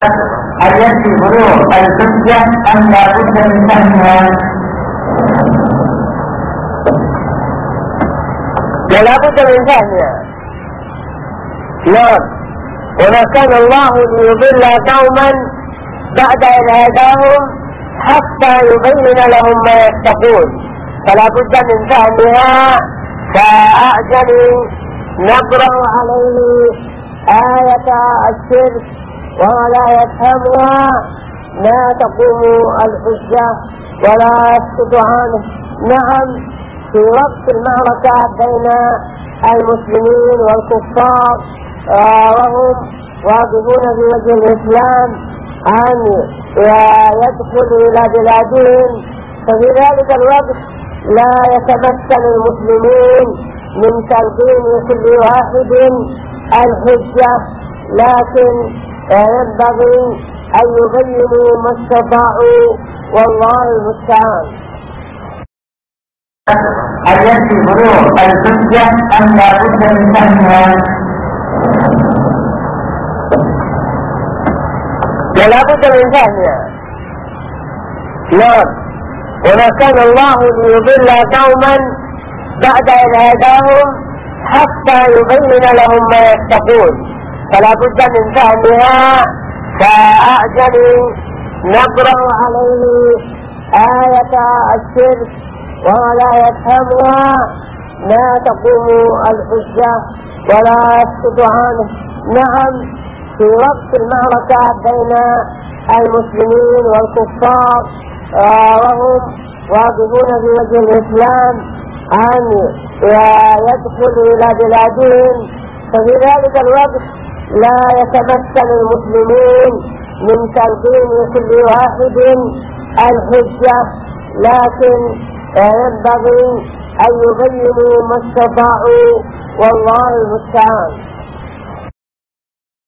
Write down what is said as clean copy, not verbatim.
هل يكفي بلوغ الحجة أم لا بد من فهمها؟ لا بد من فهمها. نعم. وما كان الله ليضل قوما بعد إذ هداهم حتى يبين لهم ما يتقون، فلا بد من فهمها. كأعجل نقرأ عليه آية الشرك ولا يفهمها لا تقوم الحجة ولا يسكت عنه. نعم، في وقت المعركة بين المسلمين والكفار وهم واقفون في وجه الإسلام أن يدخلوا إلى بلادهم، ففي ذلك الوقت لا يتمكن المسلمين من تلقين كل واحد الحجة، لكن ينبغي أن يبينوا ما استطاعوا، والله المستعان. هل يكفي بلوغ الحجة أم لا بد من فهمها؟ لا بد من فهمها. نعم. وما كان الله ليضل قوما بعد إذ هداهم حتى يبين لهم ما يتقون، فلا بد من فهمها. كأعجل نقرأ عليه آية الشرك ولا يفهمها لا تقوم الحجة ولا يسكت عنه. نعم، في وقت المعركة بين المسلمين والكفار وهم واقفون في وجه الإسلام أن يدخلوا إلى بلادهم، ففي ذلك الوقت لا يتمكن المسلمين من تلقين كل واحد الحجة، لكن ينبغي أن يبينوا ما استطاعوا، والله المستعان.